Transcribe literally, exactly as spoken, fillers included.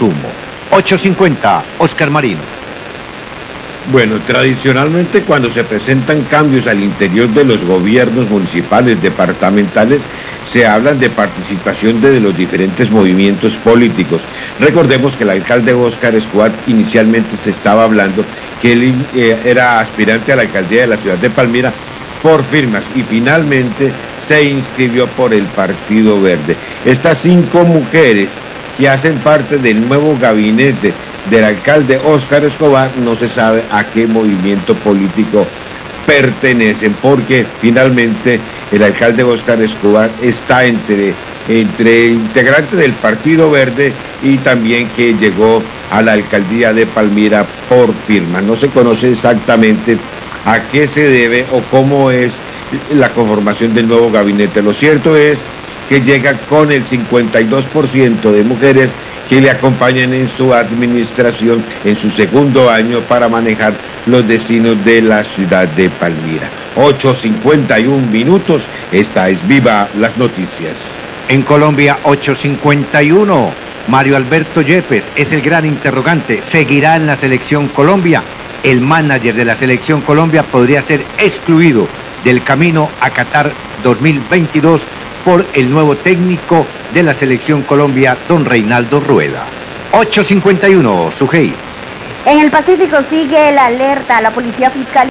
consumo. ocho cincuenta, Oscar Marino. Bueno, tradicionalmente cuando se presentan cambios al interior de los gobiernos municipales, departamentales, se hablan de participación de los diferentes movimientos políticos. Recordemos que el alcalde Óscar Escobar inicialmente se estaba hablando que él eh, era aspirante a la alcaldía de la ciudad de Palmira por firmas y finalmente se inscribió por el Partido Verde. Estas cinco mujeres que hacen parte del nuevo gabinete del alcalde Óscar Escobar no se sabe a qué movimiento político pertenecen, porque finalmente el alcalde Óscar Escobar está entre, entre integrante del Partido Verde y también que llegó a la alcaldía de Palmira por firma. No se conoce exactamente a qué se debe o cómo es la conformación del nuevo gabinete. Lo cierto es que llega con el cincuenta y dos por ciento de mujeres que le acompañan en su administración en su segundo año para manejar los destinos de la ciudad de Palmira. ocho cincuenta y un minutos, esta es Viva las Noticias. En Colombia, ocho cincuenta y uno, Mario Alberto Yepes es el gran interrogante. ¿Seguirá en la selección Colombia? El manager de la selección Colombia podría ser excluido del camino a Qatar dos mil veintidós por el nuevo técnico de la selección Colombia, don Reinaldo Rueda. ocho cincuenta y uno, Sujei. En el Pacífico sigue la alerta a la policía fiscal.